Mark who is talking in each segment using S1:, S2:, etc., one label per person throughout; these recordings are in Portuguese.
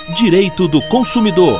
S1: Direito do consumidor.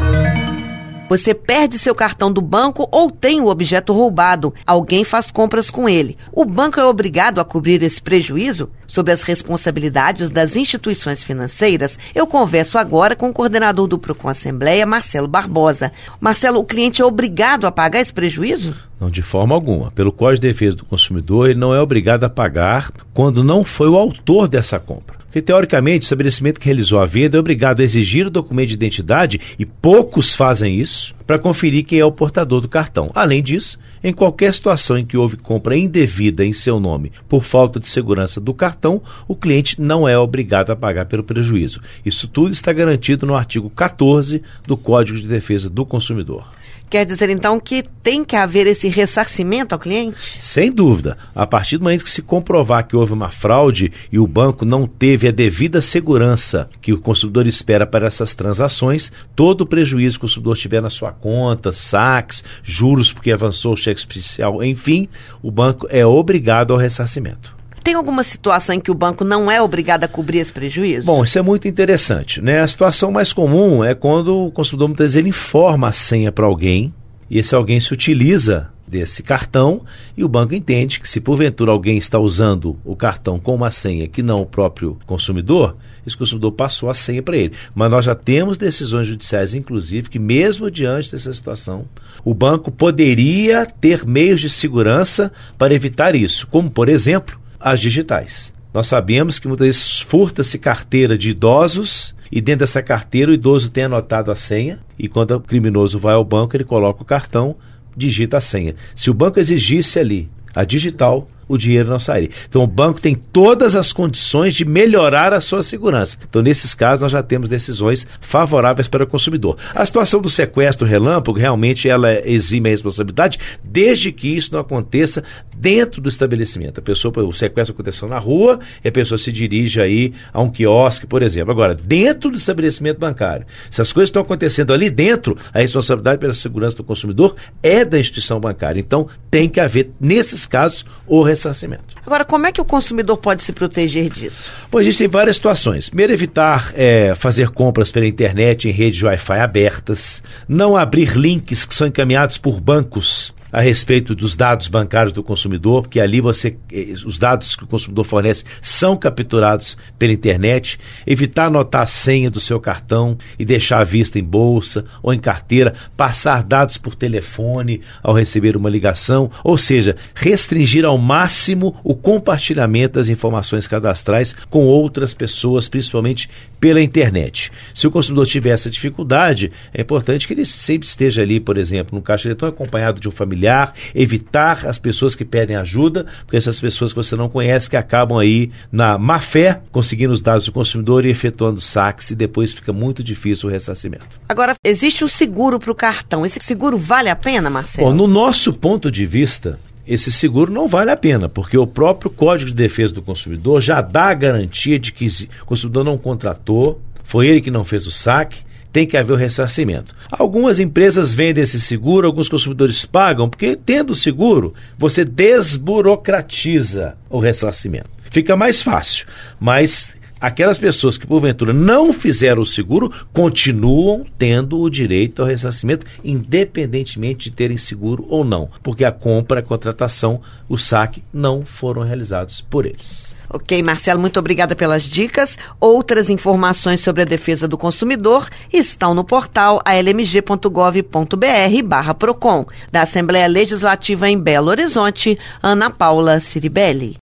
S2: Você perde seu cartão do banco ou tem o objeto roubado. Alguém faz compras com ele. O banco é obrigado a cobrir esse prejuízo? Sobre as responsabilidades das instituições financeiras, eu converso agora com o coordenador do Procon Assembleia, Marcelo Barbosa. Marcelo, o cliente é obrigado a pagar esse prejuízo?
S3: Não, de forma alguma. Pelo Código de Defesa do Consumidor, ele não é obrigado a pagar quando não foi o autor dessa compra. Porque, teoricamente, o estabelecimento que realizou a venda é obrigado a exigir o documento de identidade, e poucos fazem isso, para conferir quem é o portador do cartão. Além disso, em qualquer situação em que houve compra indevida em seu nome por falta de segurança do cartão, o cliente não é obrigado a pagar pelo prejuízo. Isso tudo está garantido no artigo 14 do Código de Defesa do Consumidor.
S2: Quer dizer, então, que tem que haver esse ressarcimento ao cliente?
S3: Sem dúvida. A partir do momento que se comprovar que houve uma fraude e o banco não teve a devida segurança que o consumidor espera para essas transações, todo o prejuízo que o consumidor tiver na sua conta, saques, juros porque avançou o cheque especial, enfim, o banco é obrigado ao ressarcimento.
S2: Tem alguma situação em que o banco não é obrigado a cobrir esse prejuízo?
S3: Bom, isso é muito interessante, né? A situação mais comum é quando o consumidor muitas vezes ele informa a senha para alguém e esse alguém se utiliza desse cartão e o banco entende que se porventura alguém está usando o cartão com uma senha que não o próprio consumidor, esse consumidor passou a senha para ele. Mas nós já temos decisões judiciais, inclusive, que mesmo diante dessa situação, o banco poderia ter meios de segurança para evitar isso, como, por exemplo, as digitais. Nós sabemos que muitas vezes furta-se carteira de idosos e dentro dessa carteira o idoso tem anotado a senha e quando o criminoso vai ao banco ele coloca o cartão, digita a senha. Se o banco exigisse ali a digital, o dinheiro não sairia. Então o banco tem todas as condições de melhorar a sua segurança. Então nesses casos nós já temos decisões favoráveis para o consumidor. A situação do sequestro relâmpago realmente ela exime a responsabilidade desde que isso não aconteça dentro do estabelecimento. O sequestro aconteceu na rua e a pessoa se dirige aí a um quiosque, por exemplo. Agora, dentro do estabelecimento bancário, se as coisas estão acontecendo ali dentro, a responsabilidade pela segurança do consumidor é da instituição bancária. Então tem que haver, nesses casos, o ressarcimento.
S2: Agora, como é que o consumidor pode se proteger disso?
S3: Pois existem várias situações. Primeiro, evitar fazer compras pela internet em redes de Wi-Fi abertas, não abrir links que são encaminhados por bancos a respeito dos dados bancários do consumidor, porque ali os dados que o consumidor fornece são capturados pela internet, evitar anotar a senha do seu cartão e deixar à vista em bolsa ou em carteira, passar dados por telefone ao receber uma ligação, ou seja, restringir ao máximo o compartilhamento das informações cadastrais com outras pessoas, principalmente pela internet. Se o consumidor tiver essa dificuldade, é importante que ele sempre esteja ali, por exemplo, no caixa eletrônico acompanhado de um familiar, evitar as pessoas que pedem ajuda, porque essas pessoas que você não conhece que acabam aí na má fé conseguindo os dados do consumidor e efetuando saques e depois fica muito difícil o ressarcimento.
S2: Agora, existe um seguro para o cartão. Esse seguro vale a pena, Marcelo?
S3: Bom, no nosso ponto de vista, esse seguro não vale a pena, porque o próprio Código de Defesa do Consumidor já dá a garantia de que o consumidor não contratou, foi ele que não fez o saque, tem que haver o ressarcimento. Algumas empresas vendem esse seguro, alguns consumidores pagam, porque tendo o seguro, você desburocratiza o ressarcimento. Fica mais fácil, mas aquelas pessoas que porventura não fizeram o seguro continuam tendo o direito ao ressarcimento, independentemente de terem seguro ou não, porque a compra, a contratação, o saque não foram realizados por eles.
S2: Ok, Marcelo, muito obrigada pelas dicas. Outras informações sobre a defesa do consumidor estão no portal almg.gov.br/Procon. Da Assembleia Legislativa em Belo Horizonte, Ana Paula Ciribelli.